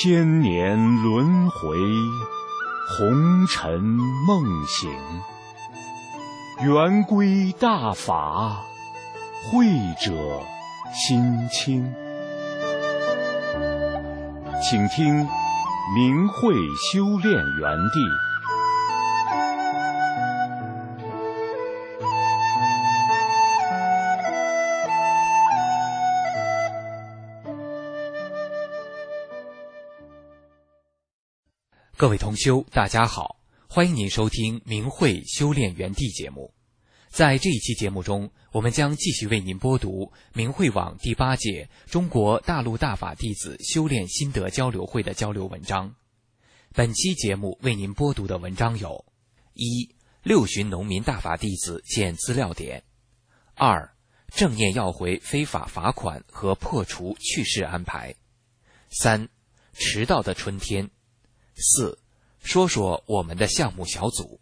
千年轮回，红尘梦醒。圆规大法，慧者心清。请听明慧修炼园地。 各位同修，大家好，欢迎您收听明慧修炼园地节目。在这一期节目中，我们将继续为您播读明慧网第8届中国大陆大法弟子修炼心得交流会的交流文章。本期节目为您播读的文章有：1. 六旬农民大法弟子见资料点； 2. 正念要回非法罚款和破除去世安排； 3. 迟到的春天； 4. 说说我们的项目小组。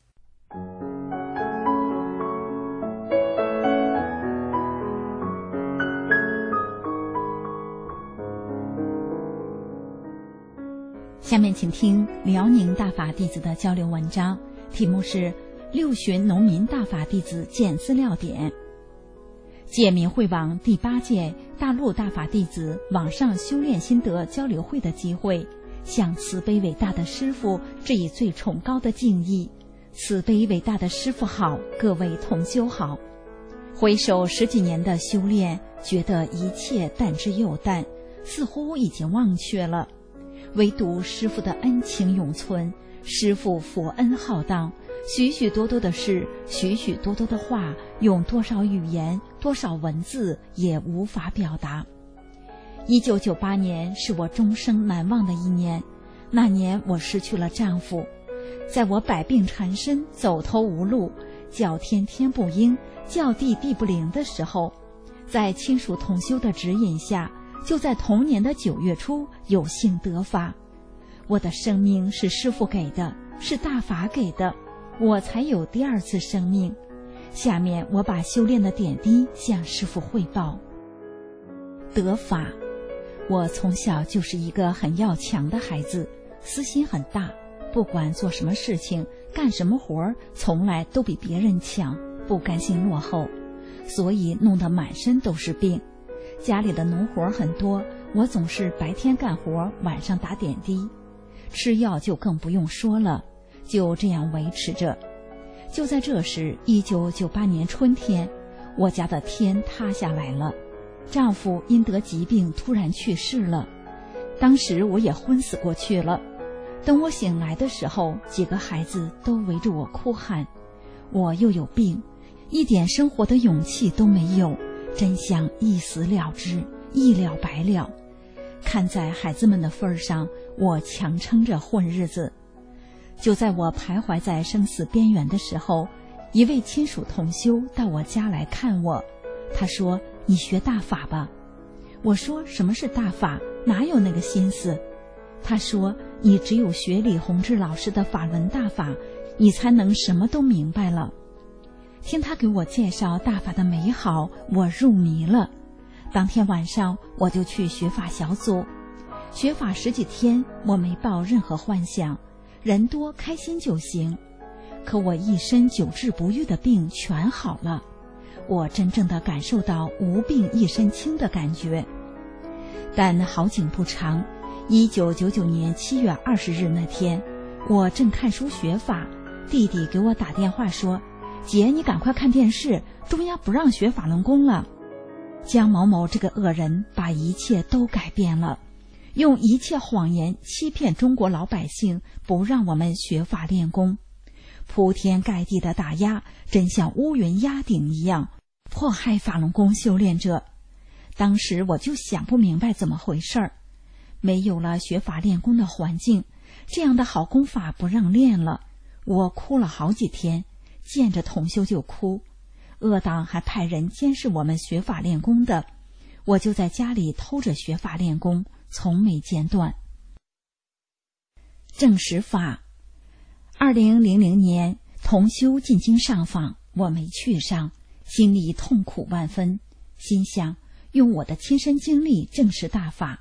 下面请听辽宁大法弟子的交流文章，题目是六旬农民大法弟子见资料点。借明慧网第8届大陆大法弟子网上修炼心得交流会的机会，向慈悲伟大的师父致以最崇高的敬意。慈悲伟大的师父好，各位同修好。回首10几年的修炼，觉得一切淡之又淡，似乎已经忘却了。唯独师父的恩情永存，师父佛恩浩荡，许许多多的事，许许多多的话，用多少语言，多少文字也无法表达。1998年是我终生难忘的一年，那年我失去了丈夫，在我百病缠身，走投无路，叫天天不应，叫地地不灵的时候，在亲属同修的指引下，就在同年的9月初有幸得法。我的生命是师父给的，是大法给的，我才有第2次生命。下面我把修炼的点滴向师父汇报。得法，我从小就是一个很要强的孩子，私心很大，不管做什么事情，干什么活，从来都比别人强，不甘心落后，所以弄得满身都是病。家里的农活很多，我总是白天干活，晚上打点滴，吃药就更不用说了，就这样维持着。就在这时，1998年春天，我家的天塌下来了，丈夫因得疾病突然去世了，当时我也昏死过去了。等我醒来的时候，几个孩子都围着我哭喊，我又有病，一点生活的勇气都没有，真想一死了之，一了百了。看在孩子们的份上，我强撑着混日子。就在我徘徊在生死边缘的时候，一位亲属同修到我家来看我，他说：“你学大法吧。”我说：“什么是大法？哪有那个心思？”他说：“你只有学李洪志老师的法轮大法，你才能什么都明白了。”听他给我介绍大法的美好，我入迷了。当天晚上我就去学法小组，学法10几天，我没抱任何幻想，人多开心就行。可我一身久治不愈的病全好了，我真正的感受到无病一身轻的感觉。但好景不长，1999年7月20日那天，我正看书学法，弟弟给我打电话说：“姐，你赶快看电视，中央不让学法轮功了。”江某某这个恶人把一切都改变了，用一切谎言欺骗中国老百姓，不让我们学法练功，铺天盖地的打压，真像乌云压顶一样，迫害法轮功修炼者。当时我就想不明白怎么回事儿，没有了学法练功的环境，这样的好功法不让练了，我哭了好几天，见着同修就哭。恶党还派人监视我们学法练功的，我就在家里偷着学法练功，从没间断。正实法，2000年同修进京上访，我没去上，心里痛苦万分，心想用我的亲身经历证实大法，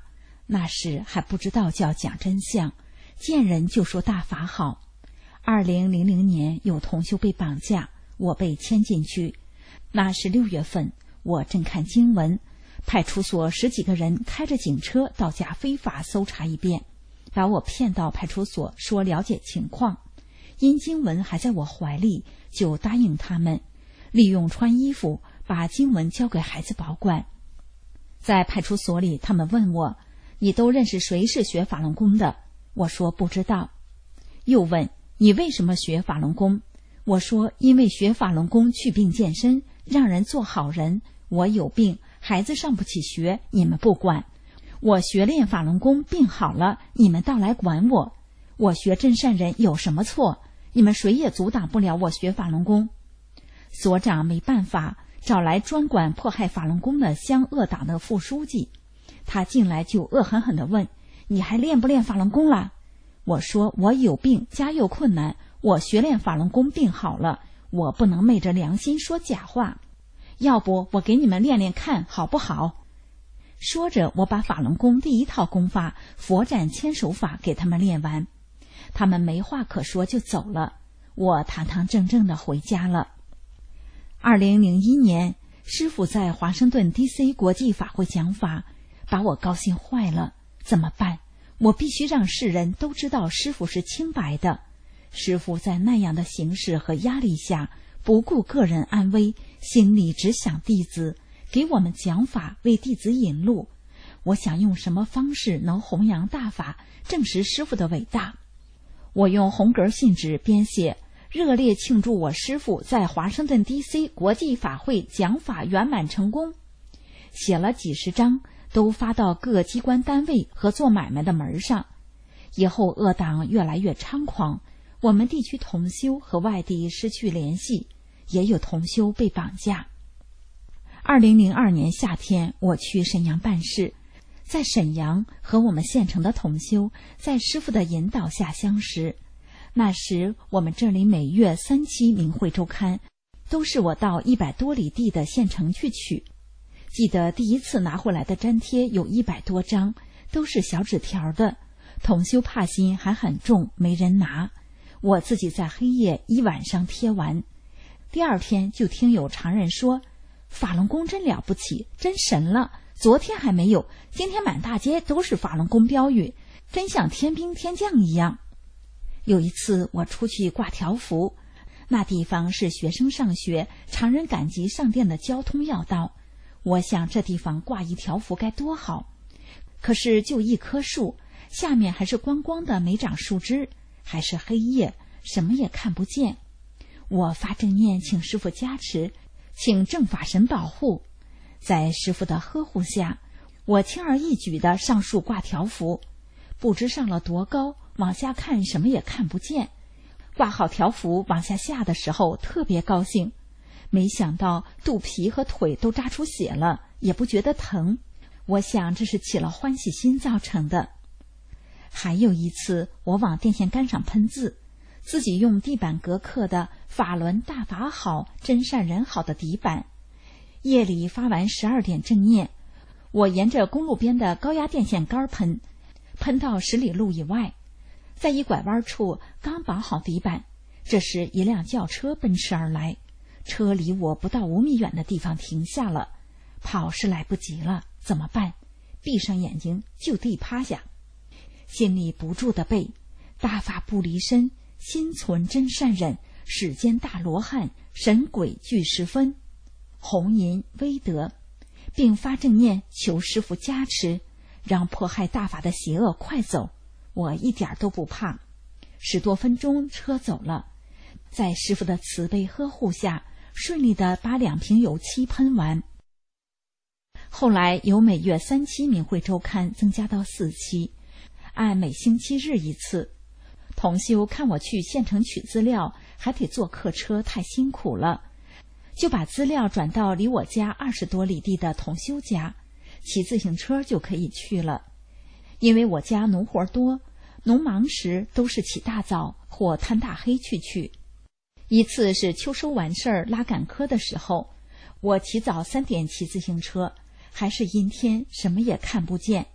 那时还不知道叫讲真相，见人就说大法好。2000年有同修被绑架，我被牵进去。那是6月份，我正看经文，派出所10几个人开着警车到家非法搜查一遍，把我骗到派出所说了解情况。因经文还在我怀里，就答应他们，利用穿衣服把经文交给孩子保管。在派出所里，他们问我，你都认识谁是学法轮功的？我说不知道。又问，你为什么学法轮功？我说因为学法轮功祛病健身，让人做好人。我有病，孩子上不起学，你们不管。我学练法轮功，病好了，你们倒来管我。我学真善人有什么错？你们谁也阻挡不了我学法轮功。所长没办法，找来专管迫害法轮功的乡恶党的副书记，他进来就恶狠狠地问，你还练不练法轮功了？我说我有病，家又困难，我学练法轮功病好了，我不能昧着良心说假话，要不我给你们练练看好不好？说着，我把法轮功第一套功法佛展千手法给他们练完，他们没话可说就走了，我堂堂正正的回家了。2001年，师父在华盛顿 DC 国际法会讲法，把我高兴坏了。怎么办？我必须让世人都知道师父是清白的。师父在那样的形势和压力下，不顾个人安危，心里只想弟子，给我们讲法，为弟子引路。我想用什么方式能弘扬大法，证实师父的伟大？我用红格信纸编写，热烈庆祝我师父在华盛顿 DC 国际法会讲法圆满成功，写了几十张，都发到各机关单位和做买卖的门上。以后恶党越来越猖狂，我们地区同修和外地失去联系，也有同修被绑架。2002年夏天，我去沈阳办事，在沈阳和我们县城的同修在师父的引导下相识。那时我们这里每月3期明慧周刊，都是我到100多里地的县城去取。记得第一次拿回来的粘贴有100多张，都是小纸条的，同修怕心还很重，没人拿。我自己在黑夜一晚上贴完，第二天就听有常人说，法轮功真了不起，真神了，昨天还没有，今天满大街都是法轮功标语，真像天兵天将一样。有一次我出去挂条幅，那地方是学生上学、常人赶集上店的交通要道，我想这地方挂一条幅该多好。可是就一棵树，下面还是光光的没长树枝，还是黑夜，什么也看不见。我发正念请师父加持，请正法神保护。在师父的呵护下，我轻而易举地上树挂条幅，不知上了多高，往下看什么也看不见。挂好条幅往下下的时候特别高兴，没想到肚皮和腿都扎出血了，也不觉得疼。我想这是起了欢喜心造成的。还有一次，我往电线杆上喷字，自己用地板革刻的法轮大法好，真善人好的底板。夜里发完12点正念，我沿着公路边的高压电线杆喷到10里路以外，在一拐弯处刚绑好底板，这时一辆轿车奔驰而来，车离我不到5米远的地方停下了，跑是来不及了，怎么办？闭上眼睛就地趴下，心里不住地背，大法不离身，心存真善忍，世间大罗汉，神鬼俱十分，弘淫威德，并发正念求师父加持，让迫害大法的邪恶快走。我一点都不怕。10多分钟车走了，在师父的慈悲呵护下，顺利地把2瓶油漆喷完。后来由每月3期明慧周刊增加到4期，按每星期日一次。同修看我去县城取资料还得坐客车，太辛苦了，就把资料转到离我家20多里地的同修家，骑自行车就可以去了。因为我家农活多，农忙时都是起大早或贪大黑去。一次是秋收完事儿拉赶科的时候，我起早3点骑自行车，还是阴天，什么也看不见。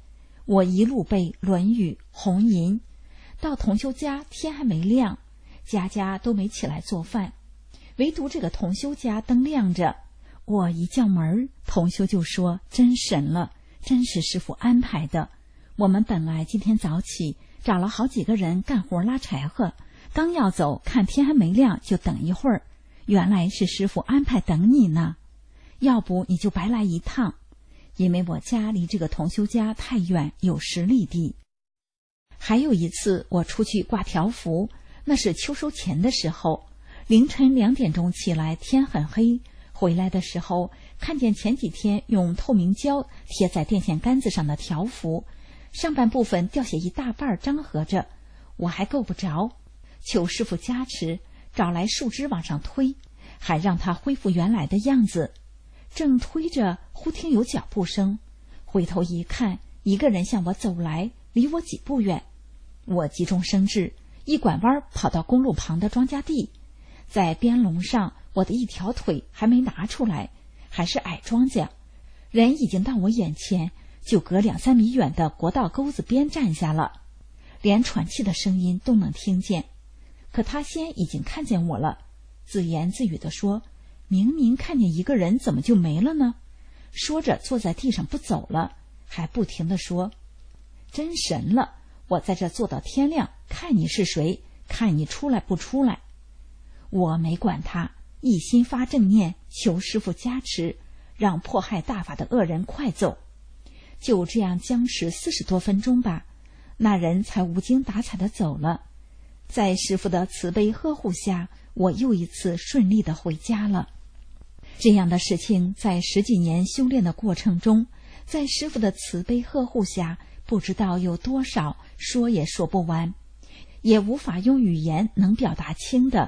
我一路背《论语》《红吟》，到同修家天还没亮，家家都没起来做饭，唯独这个同修家灯亮着。我一叫门，同修就说：“真神了，真是师父安排的。我们本来今天早起找了好几个人干活拉柴火，刚要走，看天还没亮，就等一会儿。原来是师父安排等你呢，要不你就白来一趟。因为我家离这个同修家太远，有10里地。还有一次我出去挂条幅，那是秋收前的时候，凌晨2点钟起来，天很黑，回来的时候看见前几天用透明胶贴在电线杆子上的条幅，上半部分掉下一大半张合着，我还够不着，求师父加持，找来树枝往上推，还让它恢复原来的样子。正推着，忽听有脚步声，回头一看，一个人向我走来，离我几步远。我急中生智，一拐弯跑到公路旁的庄稼地，在边笼上，我的一条腿还没拿出来，还是矮庄稼，人已经到我眼前，就隔2-3米远的国道沟子边站下了，连喘气的声音都能听见。可他先已经看见我了，自言自语地说：“明明看见一个人，怎么就没了呢？”说着坐在地上不走了，还不停地说：“真神了，我在这坐到天亮，看你是谁，看你出来不出来。”我没管他，一心发正念，求师父加持，让迫害大法的恶人快走。就这样僵持40多分钟吧，那人才无精打采地走了。在师父的慈悲呵护下，我又一次顺利地回家了。这样的事情在10几年修炼的过程中，在师父的慈悲呵护下，不知道有多少，说也说不完，也无法用语言能表达清的。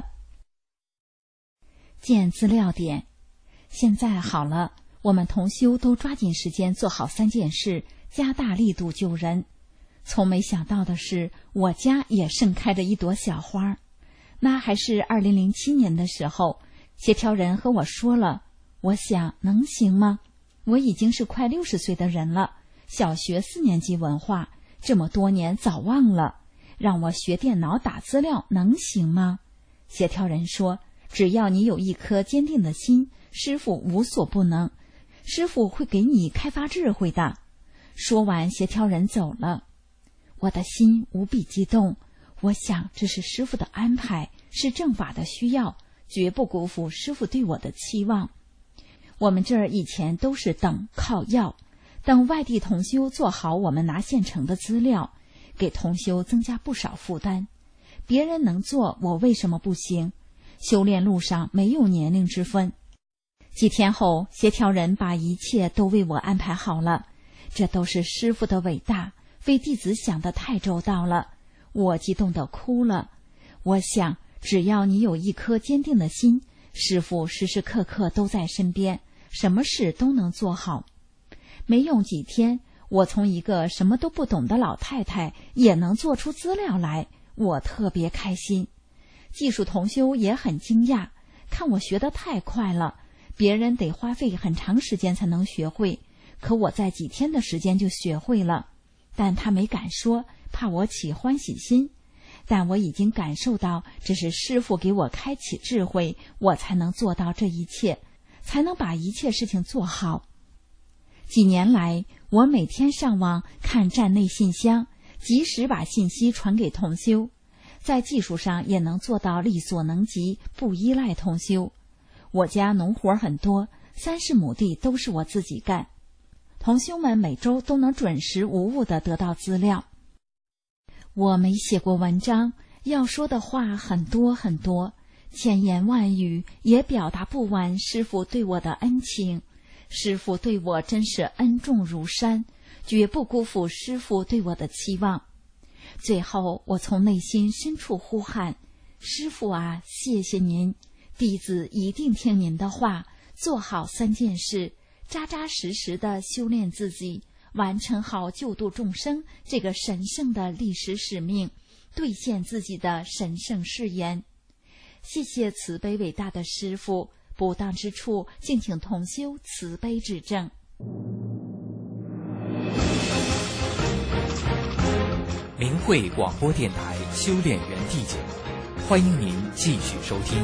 见资料点。现在好了，我们同修都抓紧时间做好3件事，加大力度救人。从没想到的是，我家也盛开着一朵小花。那还是2007年的时候，协调人和我说了，我想能行吗？我已经是快60岁的人了，小学4年级文化，这么多年早忘了，让我学电脑打资料能行吗？协调人说，只要你有一颗坚定的心，师父无所不能，师父会给你开发智慧的。说完，协调人走了。我的心无比激动，我想这是师父的安排，是正法的需要，绝不辜负师父对我的期望。我们这儿以前都是靠要，等外地同修做好我们拿现成的资料，给同修增加不少负担。别人能做，我为什么不行？修炼路上没有年龄之分。几天后，协调人把一切都为我安排好了，这都是师父的伟大，为弟子想得太周到了。我激动地哭了。我想，只要你有一颗坚定的心，师父时时刻刻都在身边，什么事都能做好。没用几天，我从一个什么都不懂的老太太也能做出资料来，我特别开心。技术同修也很惊讶，看我学得太快了，别人得花费很长时间才能学会，可我在几天的时间就学会了。但他没敢说，怕我起欢喜心。但我已经感受到，这是师父给我开启智慧，我才能做到这一切，才能把一切事情做好。几年来，我每天上网看站内信箱，及时把信息传给同修，在技术上也能做到力所能及，不依赖同修。我家农活很多，30亩地都是我自己干，同修们每周都能准时无误地得到资料。我没写过文章，要说的话很多很多，千言万语也表达不完师父对我的恩情。师父对我真是恩重如山，绝不辜负师父对我的期望。最后，我从内心深处呼喊：师父啊，谢谢您，弟子一定听您的话，做好3件事，扎扎实实地修炼自己，完成好救度众生这个神圣的历史使命，兑现自己的神圣誓言。谢谢慈悲伟大的师父，不当之处敬请同修慈悲指正。 慧广播电台修炼园地节目，欢迎您继续收听。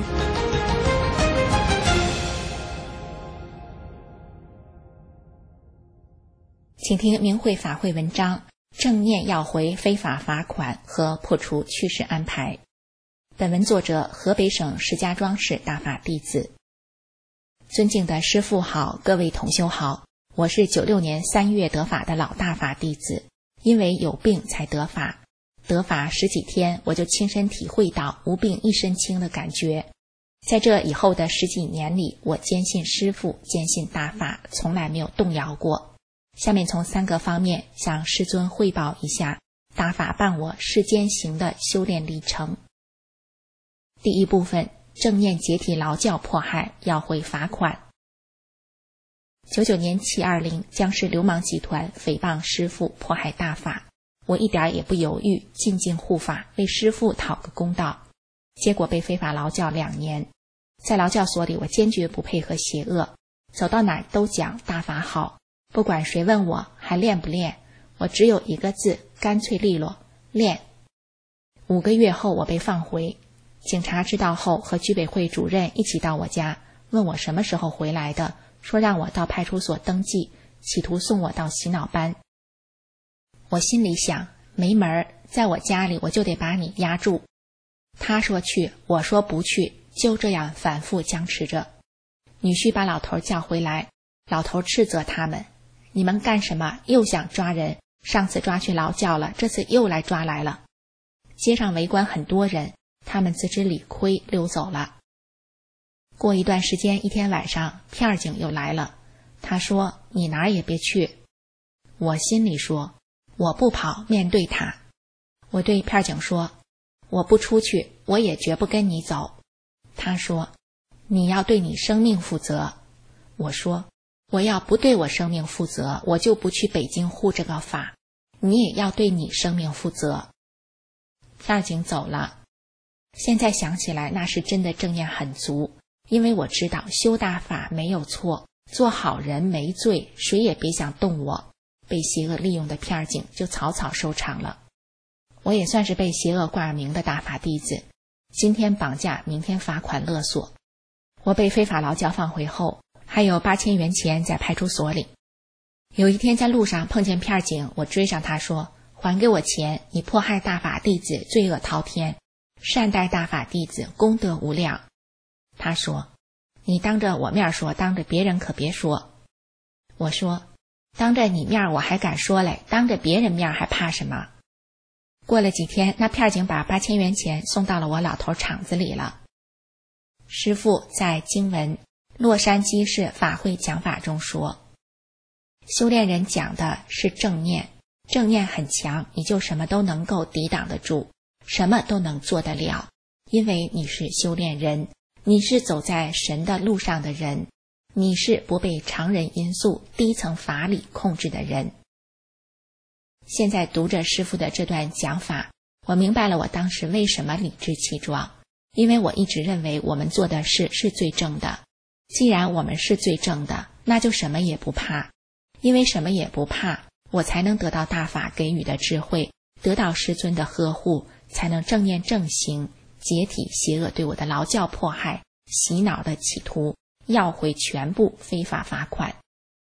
请听明慧法会文章：正念要回非法罚款和破除去世安排。本文作者河北省石家庄市大法弟子。尊敬的师父好，各位同修好，我是96年3月得法的老大法弟子，因为有病才得法。得法10几天，我就亲身体会到无病一身轻的感觉。在这以后的10几年里，我坚信师父，坚信大法，从来没有动摇过。下面从3个方面向师尊汇报一下大法伴我世间行的修炼历程。第一部分，正念解体劳教迫害，要回罚款。99年720，江氏流氓集团诽谤师父，迫害大法，我一点也不犹豫，进京护法，为师父讨个公道。结果被非法劳教2年。在劳教所里，我坚决不配合邪恶，走到哪儿都讲大法好，不管谁问我还练不练，我只有一个字，干脆利落，练。5个月后我被放回，警察知道后和居委会主任一起到我家，问我什么时候回来的，说让我到派出所登记，企图送我到洗脑班。我心里想，没门，在我家里我就得把你压住。他说去，我说不去，就这样反复僵持着。女婿把老头叫回来，老头斥责他们，你们干什么？又想抓人，上次抓去劳教了，这次又来抓来了。街上围观很多人，他们自知理亏，溜走了。过一段时间，一天晚上，片警又来了，他说你哪儿也别去。我心里说，我不跑，面对他。我对片警说，我不出去，我也绝不跟你走。他说，你要对你生命负责。我说，我要不对我生命负责，我就不去北京护这个法，你也要对你生命负责。片警走了。现在想起来，那是真的正念很足，因为我知道修大法没有错，做好人没罪，谁也别想动我。被邪恶利用的片警就草草收场了。我也算是被邪恶挂名的大法弟子，今天绑架，明天罚款勒索。我被非法劳教放回后，还有8000元钱在派出所里。有一天在路上碰见片警，我追上他说，还给我钱，你迫害大法弟子，罪恶滔天，善待大法弟子，功德无量。他说，你当着我面说，当着别人可别说。我说，当着你面我还敢说嘞，当着别人面还怕什么？过了几天，那片警把8000元钱送到了我老头厂子里了。师父在经文洛杉矶市法会讲法中说，修炼人讲的是正念，正念很强，你就什么都能够抵挡得住，什么都能做得了，因为你是修炼人，你是走在神的路上的人，你是不被常人因素低层法理控制的人。现在读着师父的这段讲法，我明白了我当时为什么理直气壮，因为我一直认为我们做的事是最正的。既然我们是最正的，那就什么也不怕，因为什么也不怕，我才能得到大法给予的智慧，得到师尊的呵护，才能正念正行，解体邪恶对我的劳教迫害，洗脑的企图，要回全部非法罚款。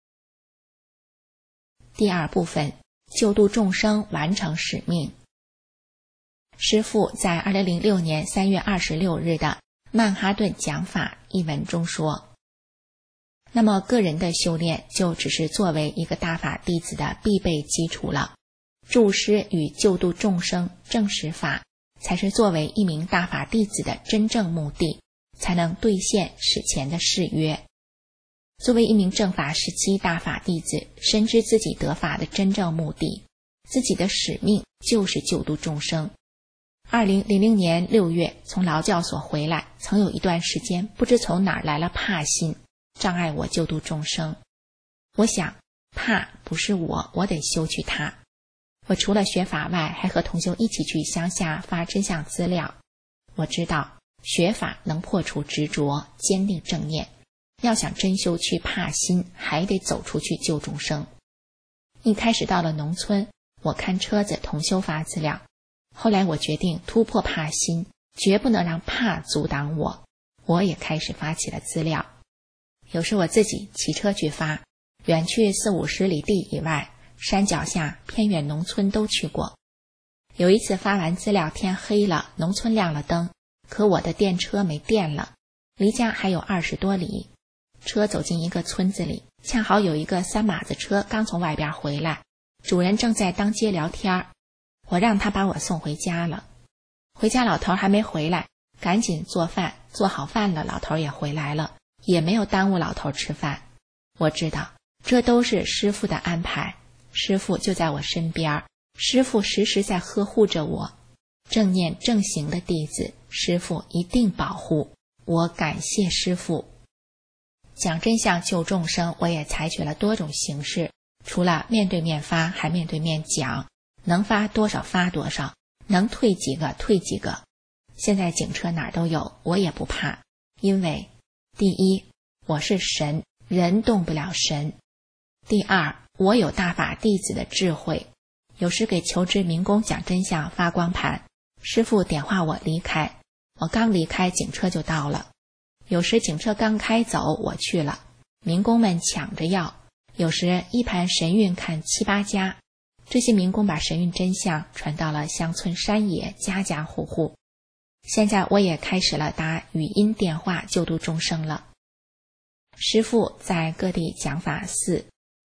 第二部分，救度众生，完成使命。师父在2006年3月26日的曼哈顿讲法一文中说，那么个人的修炼就只是作为一个大法弟子的必备基础了，助师与救度众生正实法才是作为一名大法弟子的真正目的，才能兑现史前的誓约。作为一名正法时期大法弟子，深知自己得法的真正目的，自己的使命就是救度众生。2000年6月从劳教所回来，曾有一段时间不知从哪儿来了怕心，障碍我救度众生。我想，怕不是我得修去它。我除了学法外，还和同修一起去乡下发真相资料。我知道学法能破除执着，坚定正念，要想真修去怕心，还得走出去救众生。一开始到了农村，我看车子同修发资料， 后来我决定突破怕心，绝不能让怕阻挡我。我也开始发起了资料，有时我自己骑车去发，远去40-50里地以外，山脚下偏远农村都去过。有一次发完资料，天黑了，农村亮了灯，可我的电车没电了，离家还有20多里。车走进一个村子里，恰好有一个3马子车刚从外边回来，主人正在当街聊天，我让他把我送回家了。回家老头还没回来，赶紧做饭，做好饭了，老头也回来了，也没有耽误老头吃饭。我知道这都是师父的安排，师父就在我身边，师父时时在呵护着我。正念正行的弟子，师父一定保护，我感谢师父。讲真相救众生，我也采取了多种形式，除了面对面发，还面对面讲，能发多少发多少，能退几个退几个。现在警车哪儿都有，我也不怕，因为第一，我是神，人动不了神；第二，我有大法弟子的智慧。有时给求知明公讲真相发光盘，师父点化我离开，我刚离开，警车就到了。有时警车刚开走，我去了，民工们抢着要。有时一盘神韵看7、8家，这些民工把神韵真相传到了乡村山野，家家户户。现在我也开始了打语音电话救度众生了。师父在各地讲法寺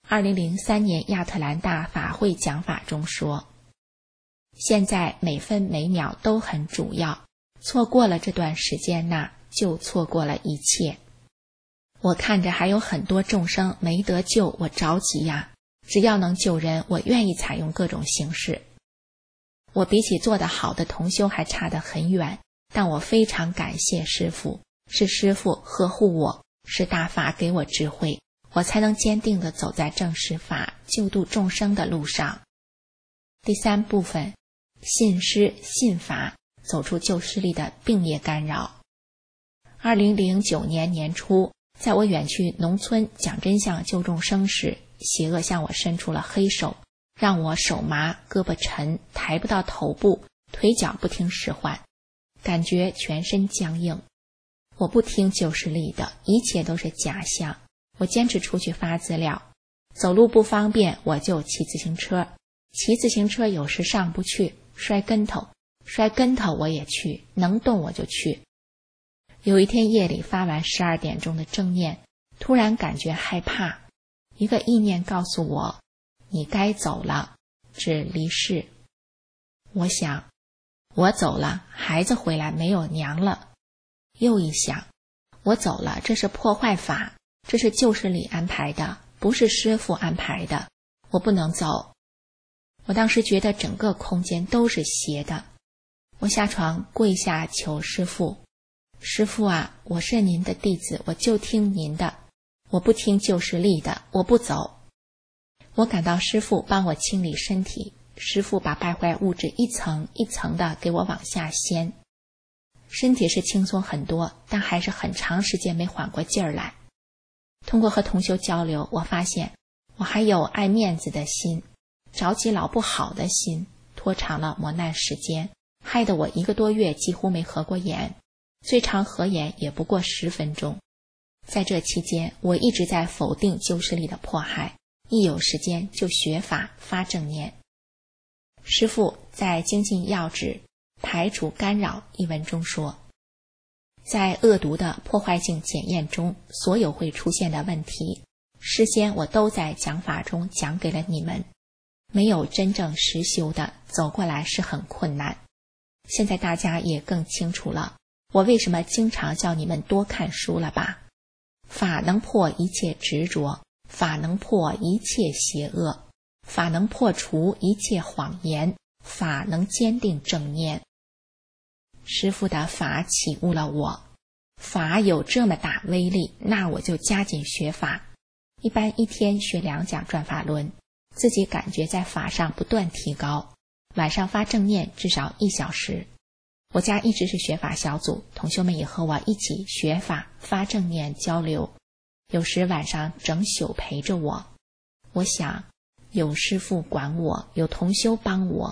2003年亚特兰大法会讲法中说，现在每分每秒都很主要，错过了这段时间就错过了一切。我看着还有很多众生没得救，我着急呀，只要能救人，我愿意采用各种形式。我比起做得好的同修还差得很远，但我非常感谢师父，是师父呵护我，是大法给我智慧，我才能坚定地走在正实法救度众生的路上。第3部分，信师信法，走出旧势力的病业干扰。2009年年初，在我远去农村讲真相救众生时，邪恶向我伸出了黑手，让我手麻，胳膊沉，抬不到头部，腿脚不听使唤，感觉全身僵硬。我不听旧势力的，一切都是假象。我坚持出去发资料，走路不方便，我就骑自行车。骑自行车有时上不去，摔跟头我也去，能动我就去。有一天夜里发完12点钟的正念，突然感觉害怕，一个意念告诉我，你该走了，指离世。我想，我走了，孩子回来没有娘了。又一想，我走了，这是破坏法，这是旧势力安排的，不是师父安排的，我不能走。我当时觉得整个空间都是邪的，我下床跪下求师父，师父啊，我是您的弟子，我就听您的，我不听旧势力的，我不走。我感到师父帮我清理身体，师父把败坏物质一层一层的给我往下掀，身体是轻松很多，但还是很长时间没缓过劲儿来。通过和同修交流，我发现我还有爱面子的心，着急老不好的心，拖长了磨难时间，害得我1个多月几乎没合过眼，最长合眼也不过10分钟。在这期间，我一直在否定旧势力的迫害，一有时间就学法发正念。师父在精进要旨排除干扰一文中说，在恶毒的破坏性检验中，所有会出现的问题，事先我都在讲法中讲给了你们。没有真正实修的，走过来是很困难。现在大家也更清楚了，我为什么经常叫你们多看书了吧？法能破一切执着，法能破一切邪恶，法能破除一切谎言，法能坚定正念。师父的法启悟了我，法有这么大威力，那我就加紧学法。一般1天学2讲转法轮，自己感觉在法上不断提高。晚上发正念至少1小时。我家一直是学法小组，同修们也和我一起学法发正念交流，有时晚上整宿陪着我。我想有师父管我，有同修帮我，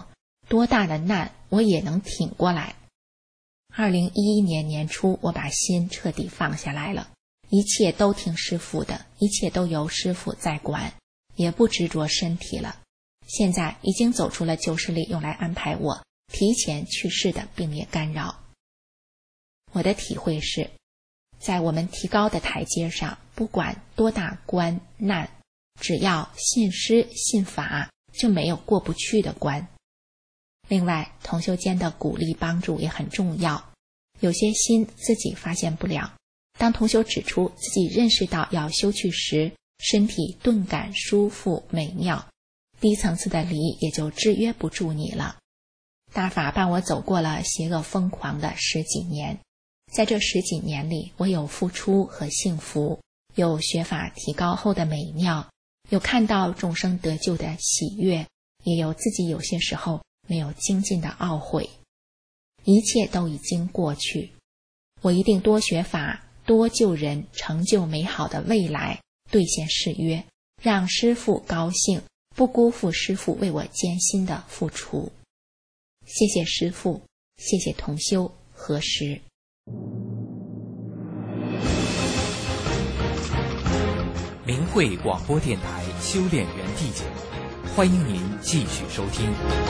多大的难我也能挺过来。2011年年初，我把心彻底放下来了，一切都听师父的，一切都由师父在管，也不执着身体了。现在已经走出了旧势力用来安排我提前去世的病灭干扰。我的体会是，在我们提高的台阶上，不管多大关难，只要信师信法，就没有过不去的关。另外，同修间的鼓励帮助也很重要。有些心自己发现不了，当同修指出自己认识到要修去时，身体顿感舒服美妙，低层次的离也就制约不住你了。大法伴我走过了邪恶疯狂的10几年，在这10几年里，我有付出和幸福，有学法提高后的美妙，有看到众生得救的喜悦，也有自己有些时候没有精进的懊悔。一切都已经过去，我一定多学法，多救人，成就美好的未来，兑现誓约，让师父高兴，不辜负师父为我艰辛的付出。谢谢师父，谢谢同修何时。 明慧广播电台修炼园地节目，欢迎您继续收听。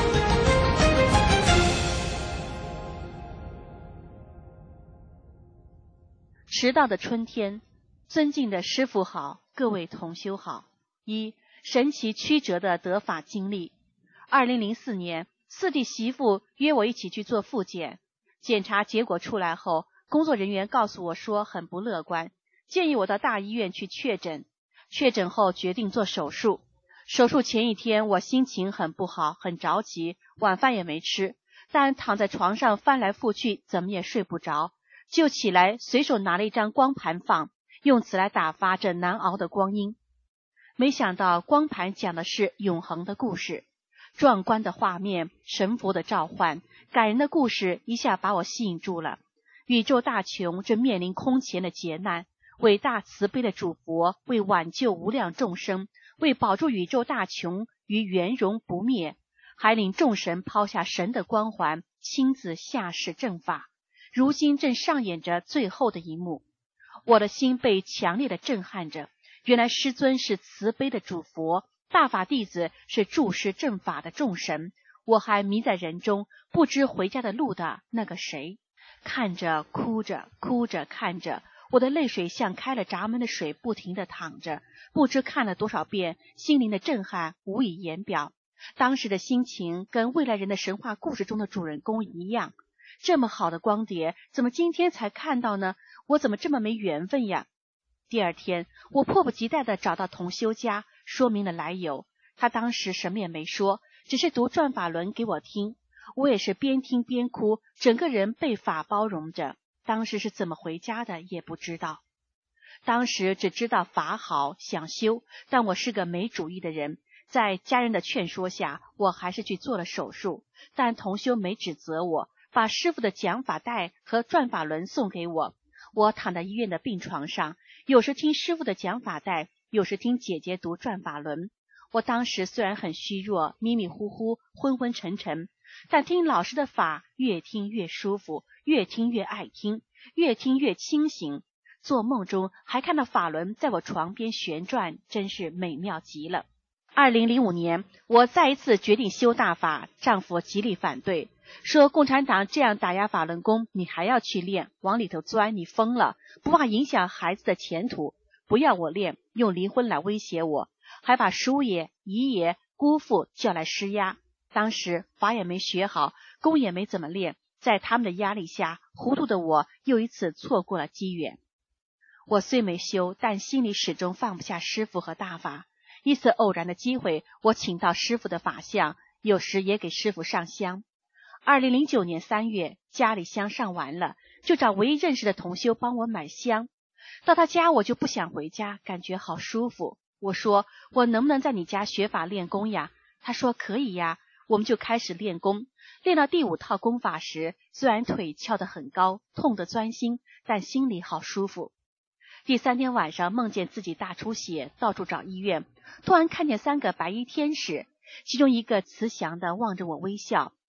迟到的春天，尊敬的师父好，各位同修好。一、神奇曲折的得法经历。2004年，四弟媳妇约我一起去做复检，检查结果出来后，工作人员告诉我说很不乐观，建议我到大医院去确诊。确诊后决定做手术。手术前一天，我心情很不好，很着急，晚饭也没吃，但躺在床上翻来覆去，怎么也睡不着。就起来随手拿了一张光盘放，用此来打发这难熬的光阴。没想到光盘讲的是永恒的故事，壮观的画面，神佛的召唤，感人的故事一下把我吸引住了。宇宙大穷正面临空前的劫难，伟大慈悲的主佛为挽救无量众生，为保住宇宙大穷于圆融不灭，还领众神抛下神的光环，亲自下世正法。如今正上演着最后的一幕，我的心被强烈的震撼着。原来师尊是慈悲的主佛，大法弟子是注释正法的众神，我还迷在人中，不知回家的路的那个谁。看着哭着哭着看着，我的泪水像开了闸门的水，不停地淌着，不知看了多少遍，心灵的震撼无以言表。当时的心情跟未来人的神话故事中的主人公一样。这么好的光碟，怎么今天才看到呢？我怎么这么没缘分呀？第二天，我迫不及待地找到同修家，说明了来由。他当时什么也没说，只是读转法轮给我听。我也是边听边哭，整个人被法包容着。当时是怎么回家的也不知道。当时只知道法好，想修，但我是个没主意的人。在家人的劝说下，我还是去做了手术，但同修没指责我，把师父的讲法带和转法轮送给我。我躺在医院的病床上，有时听师父的讲法带，有时听姐姐读转法轮。我当时虽然很虚弱，迷迷糊糊，昏昏沉沉，但听老师的法越听越舒服，越听越爱听，越听越清醒。做梦中还看到法轮在我床边旋转，真是美妙极了。2005年，我再一次决定修大法，丈夫极力反对，说共产党这样打压法轮功，你还要去练，往里头钻，你疯了，不怕影响孩子的前途，不要我练，用离婚来威胁我，还把叔爷、姨爷、姑父叫来施压。当时法也没学好，功也没怎么练，在他们的压力下，糊涂的我又一次错过了机缘。我虽没修，但心里始终放不下师父和大法。一次偶然的机会，我请到师父的法像，有时也给师父上香。2009年3月，家里香上完了，就找唯一认识的同修帮我买香。到他家我就不想回家，感觉好舒服。我说我能不能在你家学法练功呀？他说可以呀。我们就开始练功，练到第5套功法时，虽然腿翘得很高，痛得钻心，但心里好舒服。第3天晚上梦见自己大出血，到处找医院，突然看见3个白衣天使，其中一个慈祥地望着我微笑，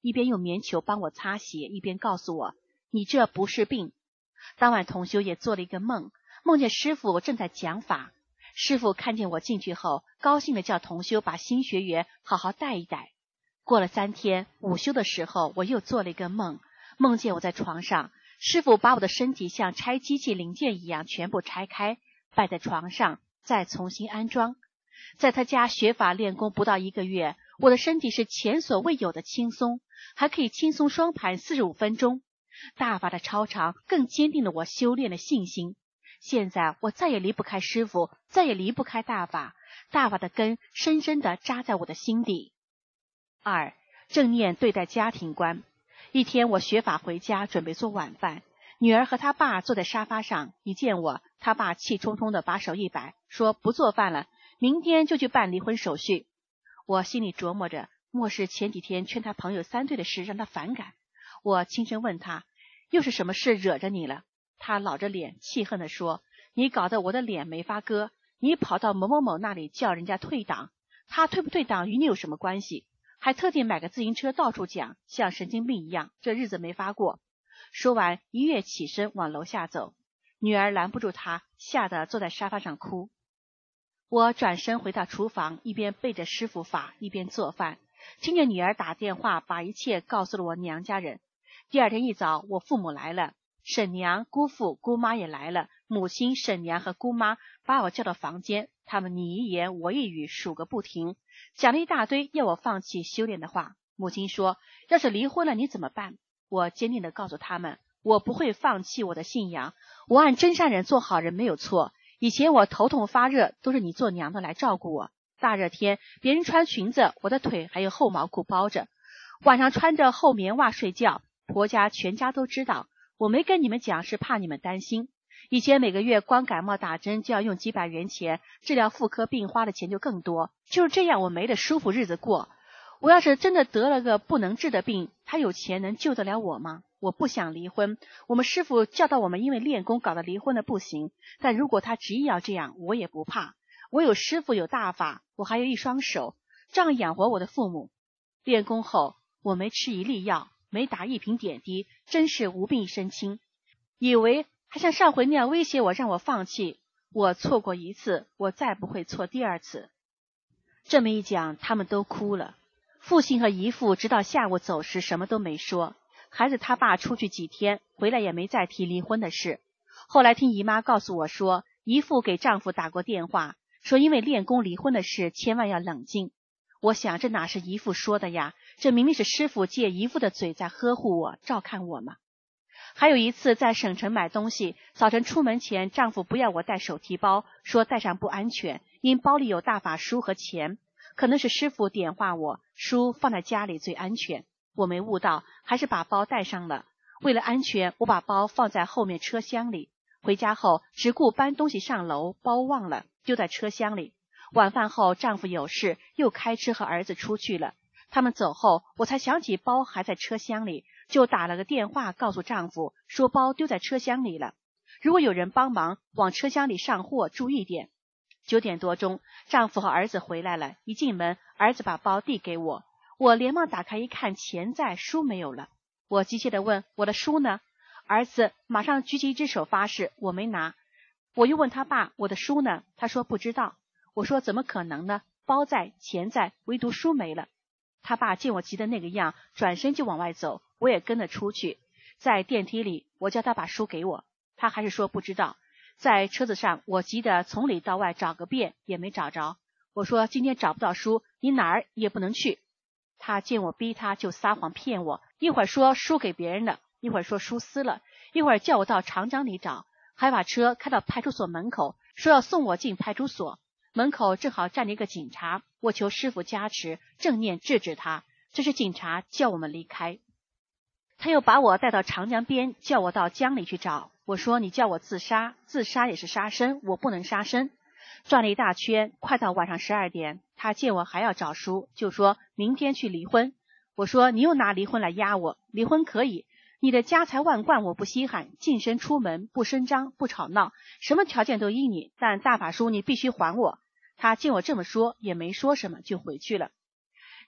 一边用棉球帮我擦血，一边告诉我，你这不是病。当晚同修也做了一个梦，梦见师父正在讲法。师父看见我进去后，高兴地叫同修把新学员好好带一带。过了3天，午休的时候，我又做了一个梦，梦见我在床上，师父把我的身体像拆机器零件一样全部拆开，摆在床上，再重新安装。在他家学法练功不到1个月，我的身体是前所未有的轻松，还可以轻松双盘45分钟。大法的超常更坚定了我修炼的信心。现在我再也离不开师父，再也离不开大法，大法的根深深地扎在我的心底。2. 正念对待家庭观。一天我学法回家，准备做晚饭，女儿和她爸坐在沙发上，一见我，她爸气冲冲地把手一摆，说不做饭了，明天就去办离婚手续。我心里琢磨着，莫是前几天劝他朋友3对的事让他反感。我轻声问他，又是什么事惹着你了？他老着脸气恨地说，你搞得我的脸没法割，你跑到某某某那里叫人家退档，他退不退档与你有什么关系？还特地买个自行车到处讲，像神经病一样，这日子没法过。说完一跃起身往楼下走，女儿拦不住他，吓得坐在沙发上哭。我转身回到厨房，一边背着师父法，一边做饭，听见女儿打电话把一切告诉了我娘家人。第2天一早，我父母来了，婶娘、姑父、姑妈也来了，母亲、婶娘和姑妈把我叫到房间，他们你一言我一语数个不停，讲了一大堆要我放弃修炼的话。母亲说，要是离婚了你怎么办？我坚定地告诉他们，我不会放弃我的信仰，我按真善忍做好人没有错。以前我头痛发热都是你做娘的来照顾我，大热天别人穿裙子，我的腿还有厚毛裤包着，晚上穿着厚棉袜睡觉，婆家全家都知道，我没跟你们讲是怕你们担心。以前每个月光感冒打针就要用几百元钱，治疗妇科病花的钱就更多，就是这样我没得舒服日子过。我要是真的得了个不能治的病，他有钱能救得了我吗？我不想离婚，我们师父教导我们因为练功搞得离婚的不行，但如果他执意要这样，我也不怕。我有师父有大法，我还有一双手，这样养活我的父母。练功后我没吃一粒药，没打一瓶点滴，真是无病身轻。以为还像上回那样威胁我让我放弃，我错过1次，我再不会错第2次。这么一讲，他们都哭了。父亲和姨父直到下午走时什么都没说，孩子他爸出去几天回来也没再提离婚的事。后来听姨妈告诉我说，姨父给丈夫打过电话，说因为练功离婚的事千万要冷静。我想这哪是姨父说的呀，这明明是师父借姨父的嘴在呵护我照看我嘛。还有一次在省城买东西，早晨出门前丈夫不要我带手提包，说带上不安全，因包里有大法书和钱，可能是师父点化我，书放在家里最安全。我没悟到，还是把包带上了。为了安全，我把包放在后面车厢里。回家后只顾搬东西上楼，包忘了丢在车厢里。晚饭后丈夫有事，又开车和儿子出去了。他们走后，我才想起包还在车厢里，就打了个电话告诉丈夫，说包丢在车厢里了，如果有人帮忙往车厢里上货注意点。9点多钟，丈夫和儿子回来了，一进门儿子把包递给我，我连忙打开一看，钱在，书没有了。我急切地问，我的书呢？儿子马上举起一只手发誓，我没拿。我又问他爸，我的书呢？他说不知道。我说怎么可能呢？包在，钱在，唯独书没了。他爸见我急得那个样，转身就往外走，我也跟了出去。在电梯里，我叫他把书给我，他还是说不知道。在车子上，我急得从里到外找个遍，也没找着。我说今天找不到书，你哪儿也不能去。他见我逼他，就撒谎骗我，一会儿说书给别人了，一会儿说书撕了，一会儿叫我到长江里找，还把车开到派出所门口，说要送我进派出所。门口正好站着一个警察，我求师父加持，正念制止他，这是警察叫我们离开。他又把我带到长江边，叫我到江里去找。我说你叫我自杀，自杀也是杀生，我不能杀生。转了一大圈，快到晚上12点，他见我还要找书，就说明天去离婚。我说你又拿离婚来压我，离婚可以，你的家财万贯我不稀罕，净身出门，不声张，不吵闹，什么条件都依你，但大法书你必须还我。他见我这么说，也没说什么，就回去了。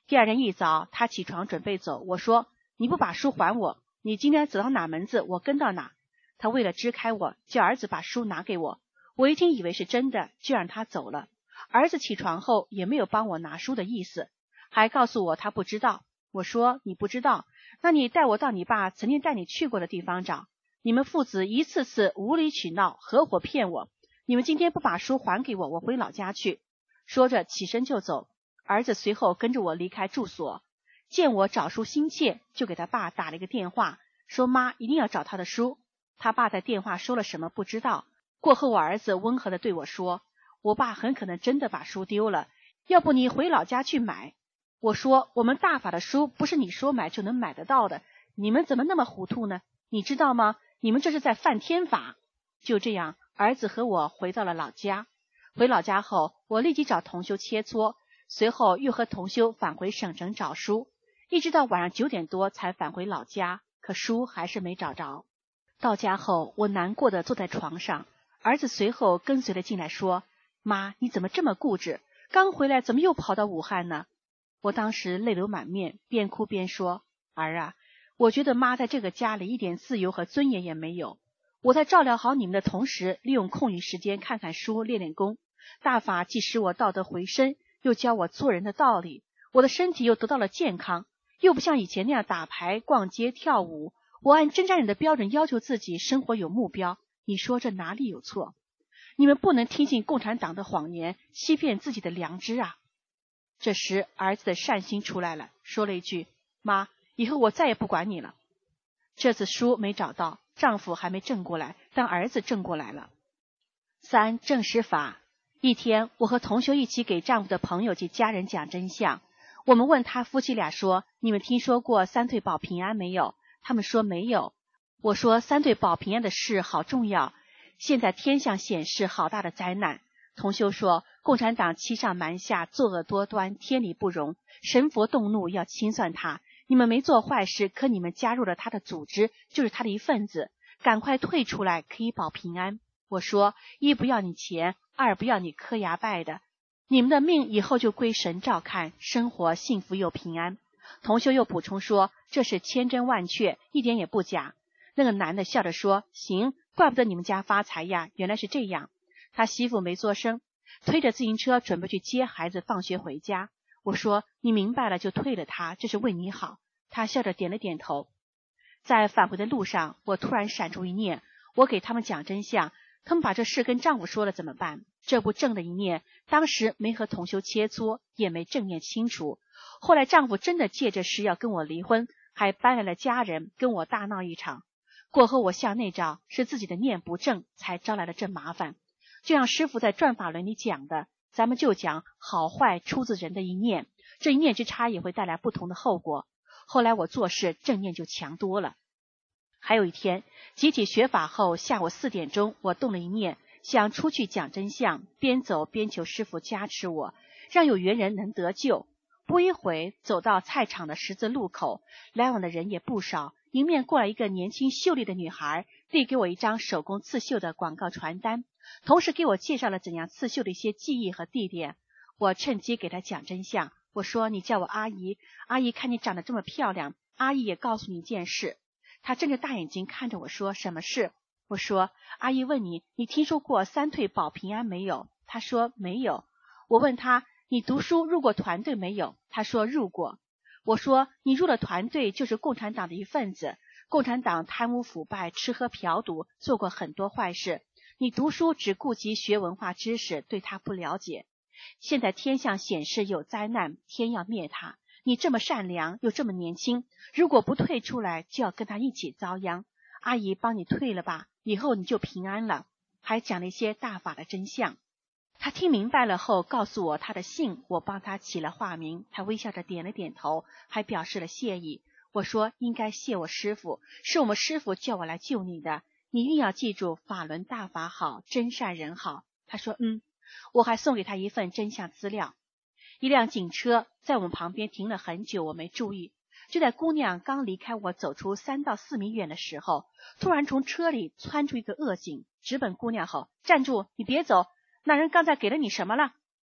第二天一早，他起床准备走，我说：“你不把书还我，你今天走到哪门子，我跟到哪。”他为了支开我，叫儿子把书拿给我。我一听以为是真的，就让他走了。儿子起床后也没有帮我拿书的意思，还告诉我他不知道。我说：“你不知道，那你带我到你爸曾经带你去过的地方找。你们父子一次次无理取闹，合伙骗我。你们今天不把书还给我，我回老家去。”说着起身就走。儿子随后跟着我离开住所，见我找书心切，就给他爸打了一个电话，说妈一定要找他的书。他爸在电话说了什么不知道。过后我儿子温和地对我说：“我爸很可能真的把书丢了，要不你回老家去买。”我说：“我们大法的书不是你说买就能买得到的，你们怎么那么糊涂呢？你知道吗？你们这是在犯天法。”就这样，儿子和我回到了老家。回老家后，我立即找同修切磋，随后又和同修返回省城找书，一直到晚上9点多才返回老家，可书还是没找着。到家后，我难过的坐在床上，儿子随后跟随了进来说：“妈，你怎么这么固执？刚回来怎么又跑到武汉呢？”我当时泪流满面，边哭边说：“儿啊，我觉得妈在这个家里一点自由和尊严也没有。我在照料好你们的同时，利用空余时间看看书，练练功。大法既使我道德回升，又教我做人的道理，我的身体又得到了健康，又不像以前那样打牌、逛街、跳舞。我按真善人的标准要求自己，生活有目标。你说这哪里有错？你们不能听信共产党的谎言，欺骗自己的良知啊！”这时儿子的善心出来了，说了一句：“妈，以后我再也不管你了。”这次书没找到，丈夫还没正过来，但儿子正过来了。3. 正实法。一天，我和同修一起给丈夫的朋友及家人讲真相。我们问他夫妻俩说：“你们听说过三退保平安没有？”他们说没有。我说：“三退保平安的事好重要，现在天象显示好大的灾难。”同修说：“共产党欺上瞒下，作恶多端，天理不容，神佛动怒要清算他。你们没做坏事，可你们加入了他的组织，就是他的一份子，赶快退出来，可以保平安。”我说：“一不要你钱，二不要你磕牙拜的，你们的命以后就归神照看，生活幸福又平安。”同修又补充说：“这是千真万确，一点也不假。”那个男的笑着说：“行，怪不得你们家发财呀，原来是这样。”他媳妇没作声，推着自行车准备去接孩子放学回家。我说：“你明白了就退了他，这是为你好。”他笑着点了点头。在返回的路上，我突然闪出一念，我给他们讲真相，他们把这事跟丈夫说了怎么办？这不正的一念，当时没和同修切磋，也没正念清楚。后来丈夫真的借这事要跟我离婚，还搬来了家人跟我大闹一场。过后我向内照，是自己的念不正，才招来了这麻烦。就像师父在转法轮里讲的，咱们就讲好坏出自人的一念，这一念之差也会带来不同的后果。后来我做事正念就强多了。还有一天，集体学法后，下午4点钟，我动了一念，想出去讲真相，边走边求师父加持我，让有缘人能得救。不一会走到菜场的十字路口，来往的人也不少，迎面过来一个年轻秀丽的女孩，递给我一张手工刺绣的广告传单，同时给我介绍了怎样刺绣的一些技艺和地点。我趁机给她讲真相，我说：“你叫我阿姨，阿姨看你长得这么漂亮，阿姨也告诉你一件事。”她睁着大眼睛看着我说：“什么事？”我说：“阿姨问你，你听说过三退保平安没有？”她说：“没有。”我问她：“你读书入过团队没有？”她说：“入过。”我说：“你入了团队就是共产党的一份子，共产党贪污腐败、吃喝嫖赌，做过很多坏事。你读书只顾及学文化知识，对他不了解。现在天象显示有灾难，天要灭他。你这么善良又这么年轻，如果不退出来，就要跟他一起遭殃。阿姨帮你退了吧，以后你就平安了。”还讲了一些大法的真相。他听明白了后告诉我他的姓，我帮他起了化名。他微笑着点了点头，还表示了谢意。我说：“应该谢我师父，是我们师父叫我来救你的，你一定要记住法轮大法好，真善人好。”他说：“我还送给他一份真相资料。一辆警车在我们旁边停了很久，我没注意。就在姑娘刚离开我走出3到4米远的时候，突然从车里窜出一个恶警，直奔姑娘吼：“站住，你别走，那人刚才给了你什么了？”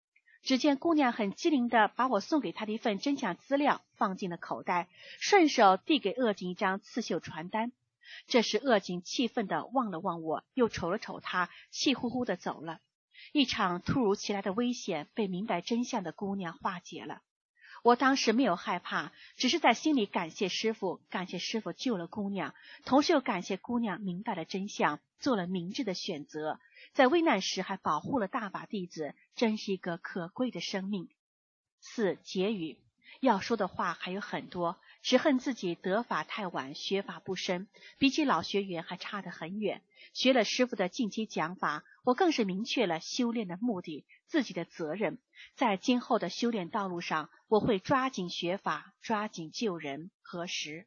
只见姑娘很机灵地把我送给她的一份真相资料放进了口袋，顺手递给鄂景一张刺绣传单。这时鄂景气愤地望了望我，又瞅了瞅他，气呼呼地走了。一场突如其来的危险被明白真相的姑娘化解了。我当时没有害怕，只是在心里感谢师傅，感谢师傅救了姑娘，同时又感谢姑娘明白了真相，做了明智的选择，在危难时还保护了大法弟子，真是一个可贵的生命。4. 结语。要说的话还有很多，只恨自己得法太晚，学法不深，比起老学员还差得很远。学了师傅的近期讲法，我更是明确了修炼的目的，自己的责任。在今后的修炼道路上，我会抓紧学法，抓紧救人和时。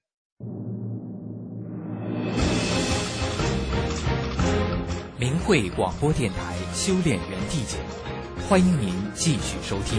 明慧广播电台修炼园地节目，欢迎您继续收听。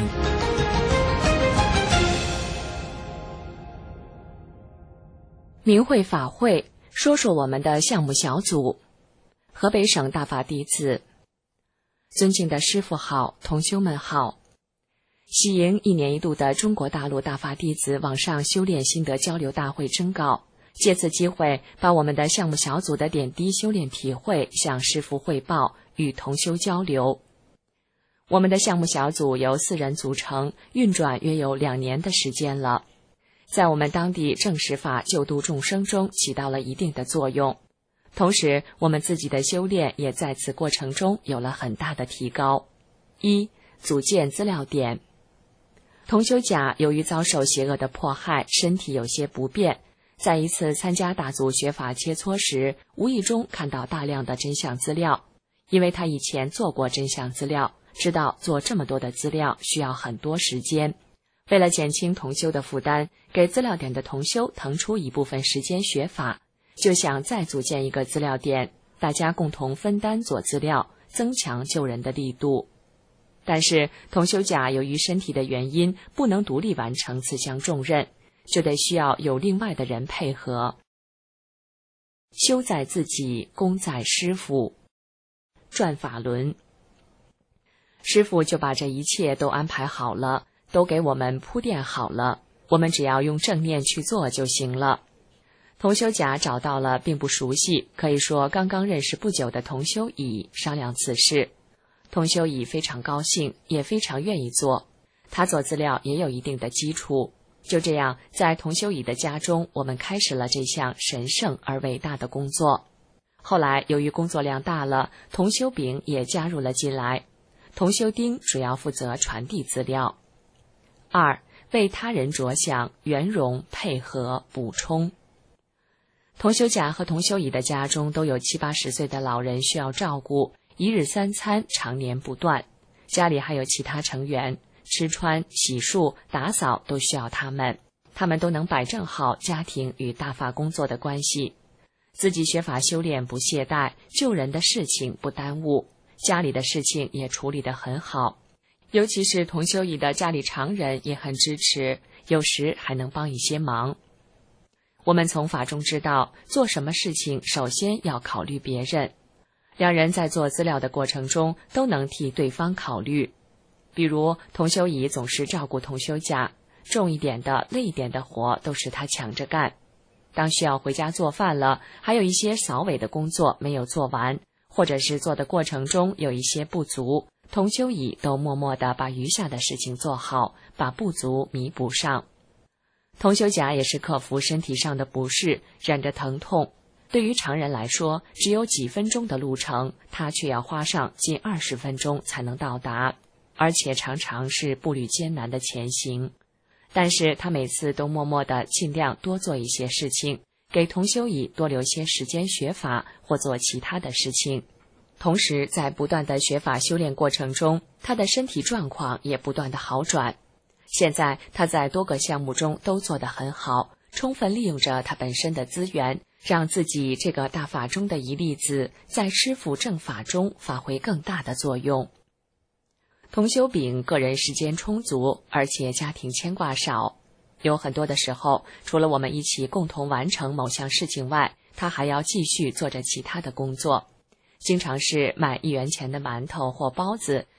明慧法会，说说我们的项目小组。河北省大法弟子，尊敬的师父好，同修们好。喜迎1年1度的中国大陆大法弟子网上修炼心得交流大会征稿，借此机会把我们的项目小组的点滴修炼体会向师父汇报，与同修交流。我们的项目小组由4人组成，运转约有2年的时间了，在我们当地正实法救度众生中起到了一定的作用。同时，我们自己的修炼也在此过程中有了很大的提高。1. 组建资料点。同修甲由于遭受邪恶的迫害，身体有些不便，在一次参加大组学法切磋时，无意中看到大量的真相资料。因为他以前做过真相资料，知道做这么多的资料需要很多时间。为了减轻同修的负担，给资料点的同修腾出一部分时间学法，就想再组建一个资料点，大家共同分担做资料，增强救人的力度。但是同修甲由于身体的原因，不能独立完成此项重任，就得需要有另外的人配合。修在自己，功在师父。转法轮，师父就把这一切都安排好了，都给我们铺垫好了，我们只要用正念去做就行了。同修甲找到了并不熟悉，可以说刚刚认识不久的同修乙，商量此事。同修乙非常高兴，也非常愿意做。他做资料也有一定的基础。就这样，在同修乙的家中，我们开始了这项神圣而伟大的工作。后来由于工作量大了，同修丙也加入了进来。同修丁主要负责传递资料。2. 为他人着想，圆融配合补充。同修甲和同修乙的家中都有70、80岁的老人需要照顾，一日3餐常年不断，家里还有其他成员，吃穿洗漱打扫都需要他们都能摆正好家庭与大法工作的关系。自己学法修炼不懈怠，救人的事情不耽误，家里的事情也处理得很好。尤其是同修乙的家里常人也很支持，有时还能帮一些忙。我们从法中知道，做什么事情首先要考虑别人。2人在做资料的过程中都能替对方考虑。比如同修乙总是照顾同修甲，重一点的累一点的活都是他抢着干。当需要回家做饭了，还有一些扫尾的工作没有做完，或者是做的过程中有一些不足，同修乙都默默地把余下的事情做好，把不足弥补上。同修甲也是克服身体上的不适，忍着疼痛。对于常人来说，只有几分钟的路程，他却要花上近20分钟才能到达，而且常常是步履艰难的前行。但是他每次都默默地尽量多做一些事情，给同修乙多留些时间学法或做其他的事情。同时在不断的学法修炼过程中，他的身体状况也不断的好转。现在他在多个项目中都做得很好，充分利用着他本身的资源，让自己这个大法中的一粒子在师父正法中发挥更大的作用。同修丙个人时间充足，而且家庭牵挂少，有很多的时候，除了我们一起共同完成某项事情外，他还要继续做着其他的工作。经常是买1元钱的馒头或包子，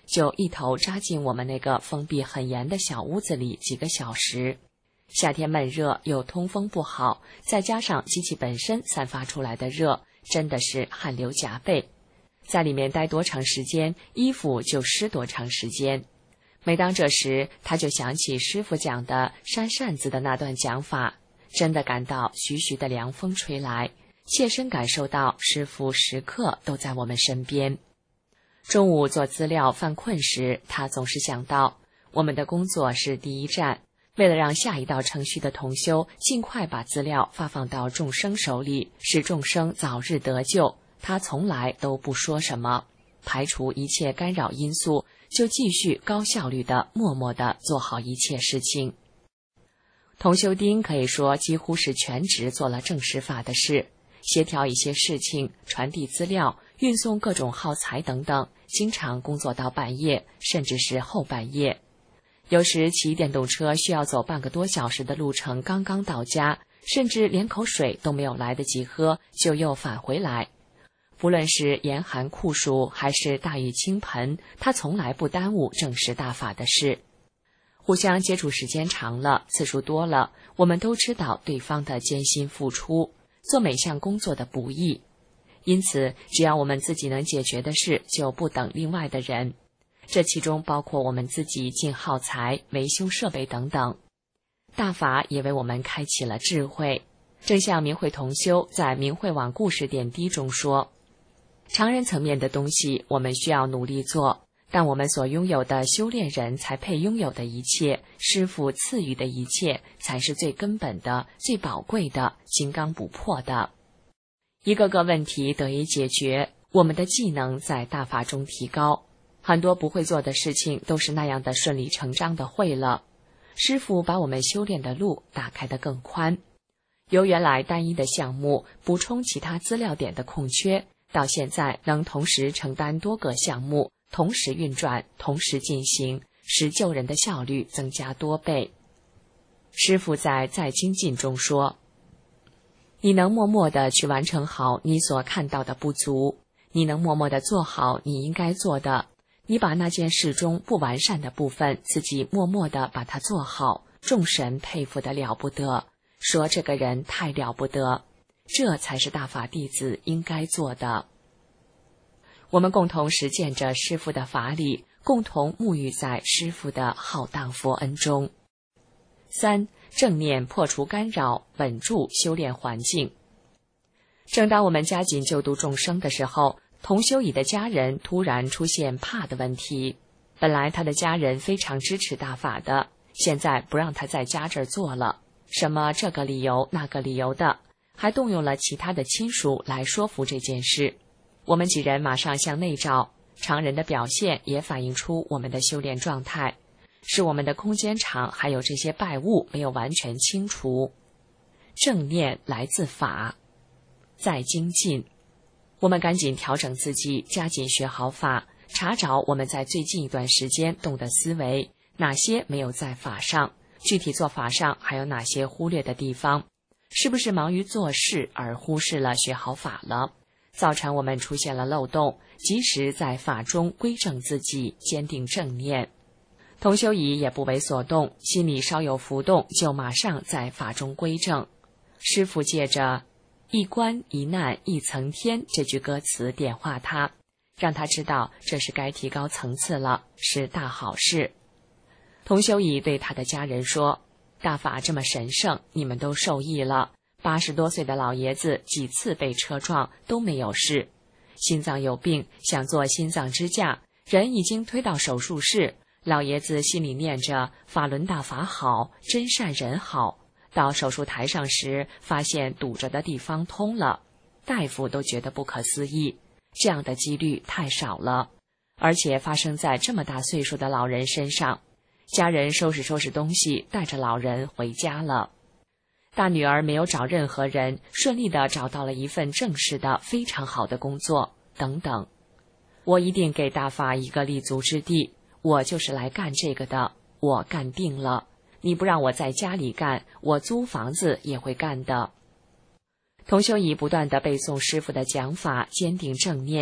就一头扎进我们那个封闭很严的小屋子里几个小时。夏天闷热又通风不好，再加上机器本身散发出来的热，真的是汗流浃背。在里面待多长时间，衣服就湿多长时间。每当这时，他就想起师傅讲的扇扇子的那段讲法，真的感到徐徐的凉风吹来，切身感受到师傅时刻都在我们身边。中午做资料犯困时，他总是想到我们的工作是第一站，为了让下一道程序的同修尽快把资料发放到众生手里，使众生早日得救，他从来都不说什么，排除一切干扰因素，就继续高效率的默默地做好一切事情。同修丁可以说几乎是全职做了正实法的事，协调一些事情，传递资料，运送各种耗材等等，经常工作到半夜，甚至是后半夜。有时骑电动车需要走半个多小时的路程刚刚到家，甚至连口水都没有来得及喝，就又返回来。不论是严寒酷暑还是大雨倾盆，他从来不耽误正实大法的事。互相接触时间长了，次数多了，我们都知道对方的艰辛付出，做每项工作的不易。因此，只要我们自己能解决的事，就不等另外的人。这其中包括我们自己进耗材、维修设备等等。大法也为我们开启了智慧。正像明慧同修在明慧网故事点滴中说，常人层面的东西我们需要努力做，但我们所拥有的修炼人才配拥有的一切，师父赐予的一切，才是最根本的、最宝贵的、金刚不破的。一个个问题得以解决，我们的技能在大法中提高，很多不会做的事情都是那样的顺理成章的会了。师父把我们修炼的路打开得更宽，由原来单一的项目补充其他资料点的空缺，到现在能同时承担多个项目，同时运转，同时进行，使救人的效率增加多倍。师父在精进中说，你能默默地去完成好你所看到的不足，你能默默地做好你应该做的，你把那件事中不完善的部分自己默默地把它做好，众神佩服得了不得，说这个人太了不得，这才是大法弟子应该做的。我们共同实践着师父的法理，共同沐浴在师父的浩荡佛恩中。3. 正念破除干扰，稳住修炼环境。正当我们加紧救度众生的时候，同修乙的家人突然出现怕的问题。本来他的家人非常支持大法的，现在不让他在家这儿做了，什么这个理由那个理由的，还动用了其他的亲属来说服这件事。我们几人马上向内照，常人的表现也反映出我们的修炼状态，是我们的空间场还有这些败物没有完全清除。正念来自法，在精进。我们赶紧调整自己，加紧学好法，查找我们在最近一段时间动的思维，哪些没有在法上，具体做法上还有哪些忽略的地方，是不是忙于做事而忽视了学好法了，造成我们出现了漏洞，及时在法中归正自己，坚定正念。同修乙也不为所动，心里稍有浮动，就马上在法中归正。师父借着一关一难一层天这句歌词点化他，让他知道这是该提高层次了，是大好事。同修乙对他的家人说，大法这么神圣，你们都受益了。80多岁的老爷子几次被车撞都没有事，心脏有病，想做心脏支架，人已经推到手术室，老爷子心里念着法轮大法好，真善人好。到手术台上时，发现堵着的地方通了，大夫都觉得不可思议，这样的几率太少了，而且发生在这么大岁数的老人身上。家人收拾东西，带着老人回家了。大女儿没有找任何人，顺利地找到了一份正式的非常好的工作，等等。我一定给大法一个立足之地，我就是来干这个的，我干定了。你不让我在家里干，我租房子也会干的。同修乙不断地背诵师父的讲法，坚定正念，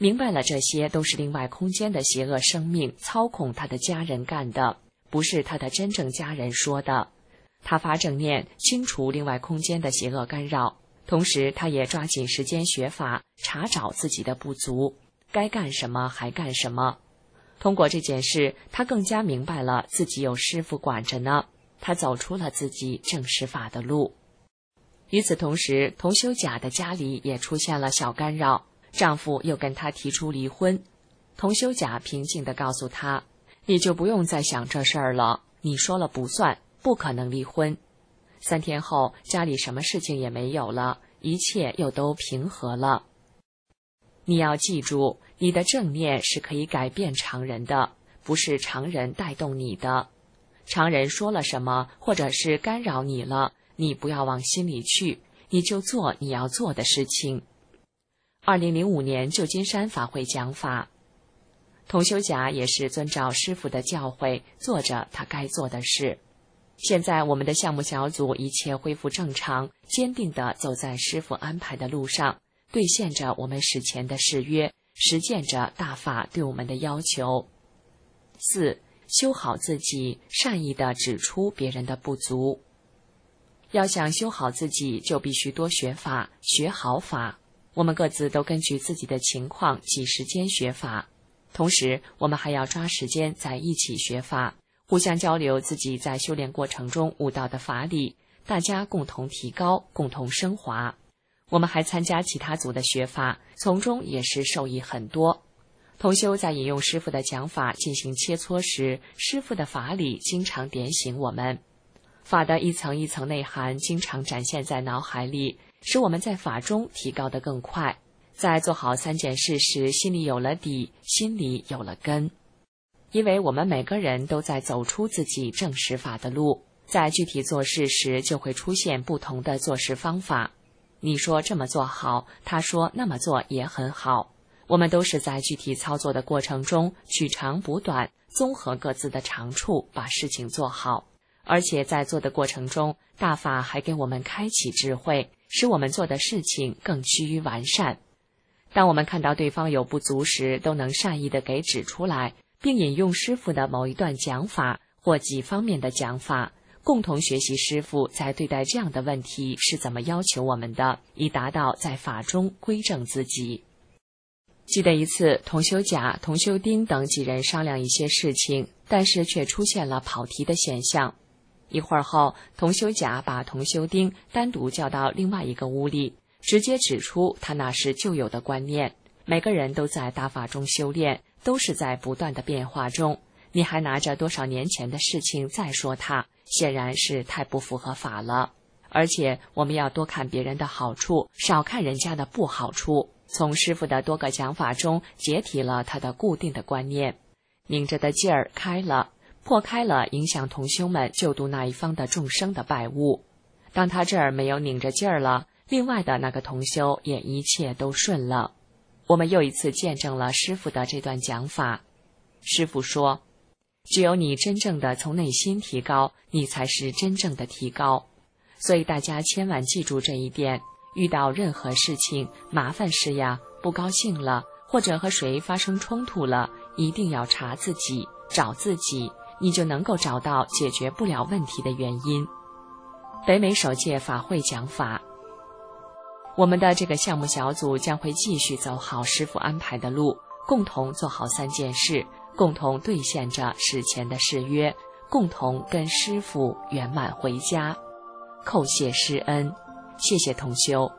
明白了这些都是另外空间的邪恶生命操控他的家人干的，不是他的真正家人说的。他发正念，清除另外空间的邪恶干扰，同时他也抓紧时间学法，查找自己的不足，该干什么还干什么。通过这件事，他更加明白了自己有师父管着呢，他走出了自己正实法的路。与此同时，同修甲的家里也出现了小干扰，丈夫又跟她提出离婚。同修甲平静地告诉她，你就不用再想这事儿了，你说了不算，不可能离婚。3天后，家里什么事情也没有了，一切又都平和了。你要记住，你的正念是可以改变常人的，不是常人带动你的。常人说了什么，或者是干扰你了，你不要往心里去，你就做你要做的事情。2005年旧金山法会讲法，同修甲也是遵照师父的教诲，做着他该做的事。现在我们的项目小组一切恢复正常，坚定地走在师父安排的路上，兑现着我们史前的誓约，实践着大法对我们的要求。4. 修好自己，善意地指出别人的不足。要想修好自己，就必须多学法，学好法。我们各自都根据自己的情况挤时间学法，同时我们还要抓时间在一起学法，互相交流自己在修炼过程中悟到的法理，大家共同提高，共同升华。我们还参加其他组的学法，从中也是受益很多。同修在引用师父的讲法进行切磋时，师父的法理经常点醒我们，法的一层一层内涵经常展现在脑海里，使我们在法中提高得更快。在做好3件事时，心里有了底，心里有了根。因为我们每个人都在走出自己正实法的路，在具体做事时就会出现不同的做事方法。你说这么做好，他说那么做也很好。我们都是在具体操作的过程中取长补短，综合各自的长处，把事情做好。而且在做的过程中，大法还给我们开启智慧，使我们做的事情更趋于完善。当我们看到对方有不足时，都能善意地给指出来，并引用师父的某一段讲法或几方面的讲法，共同学习师父在对待这样的问题是怎么要求我们的，以达到在法中归正自己。记得一次，同修甲、同修丁等几人商量一些事情，但是却出现了跑题的现象。一会儿后，同修甲把同修丁单独叫到另外一个屋里，直接指出他那是旧有的观念，每个人都在大法中修炼，都是在不断的变化中，你还拿着多少年前的事情再说他，显然是太不符合法了。而且我们要多看别人的好处，少看人家的不好处。从师父的多个讲法中解体了他的固定的观念，拧着的劲儿开了，破开了影响同修们救度那一方的众生的败物。当他这儿没有拧着劲儿了，另外的那个同修也一切都顺了。我们又一次见证了师父的这段讲法。师父说，只有你真正的从内心提高，你才是真正的提高。所以大家千万记住这一点，遇到任何事情，麻烦事呀，不高兴了，或者和谁发生冲突了，一定要查自己，找自己，你就能够找到解决不了问题的原因。北美首届法会讲法，我们的这个项目小组将会继续走好师父安排的路，共同做好3件事，共同兑现着史前的誓约，共同跟师父圆满回家。叩谢师恩，谢谢同修。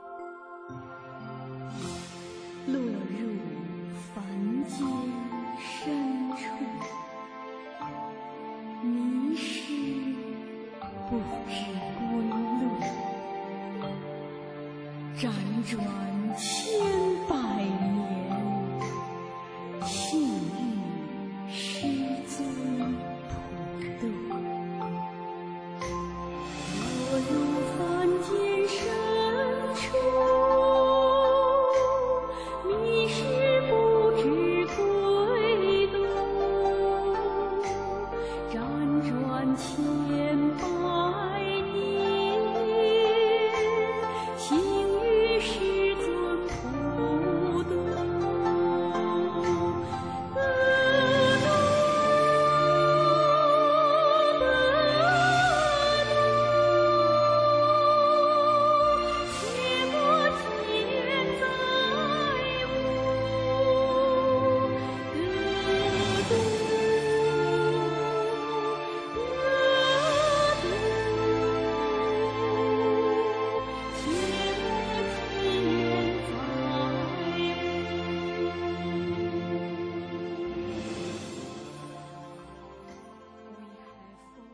落入凡间深处，迷失不知归路，辗转千百年，幸遇师尊普渡。落入凡间深处，迷失不知归路，辗转千百年，幸遇师尊普渡。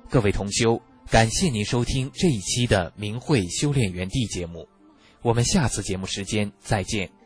各位同修，感谢您收听这一期的明慧修炼园地节目，我们下次节目时间再见。